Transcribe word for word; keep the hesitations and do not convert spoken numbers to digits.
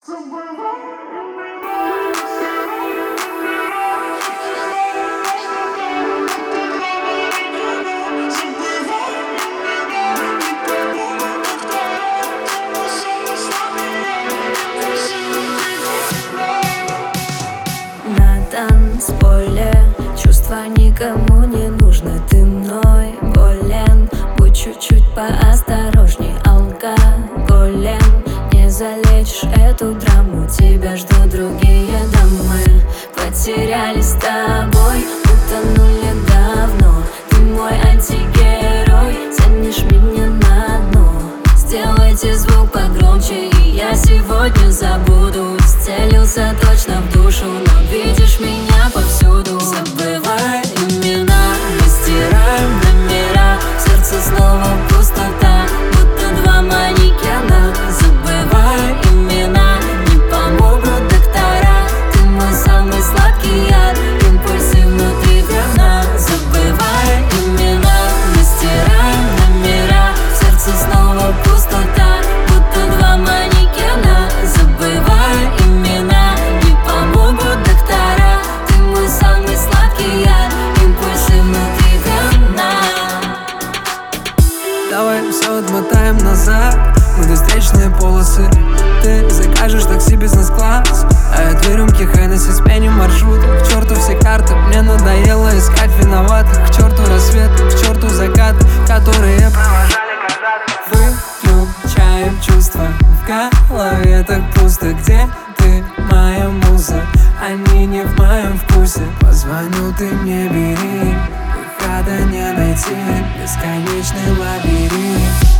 На танцполе чувства никому не нужны. Ты мной болен, будь чуть-чуть поосторожней. Алкоголем не залечишь эту драму. Тебя ждут другие дамы. Потерялись с тобой, утонули давно. Ты мой антигерой, тянешь меня на дно. Сделайте звук погромче, и я сегодня забуду. Целился точно в душу, но видишь меня повсюду. Забывай имена, мы стираем номера. В сердце снова пустота, будто два манекена. Забывай имена, не помогут доктора. Ты мой самый сладкий яд, импульсы внутри говна. Забывай имена, мы стираем номера. В сердце снова пустота, будто два манекена. Забывай имена, не помогут доктора. Ты мой самый сладкий яд, импульсы внутри говна. Давай все отмотаем назад, мы до встречные полосы. Ты закажешь такси бизнес-класс, а я две рюмки Хеннесси спеним маршрут. К черту все карты, мне надоело искать виноватых. К черту рассвет, к черту закат, которые провожали когда-то. Выключаем чувства, в голове так пусто. Где ты, моя муза? Они не в моем вкусе. Позвоню, ты мне бери, выхода не найти, бесконечный лабиринт.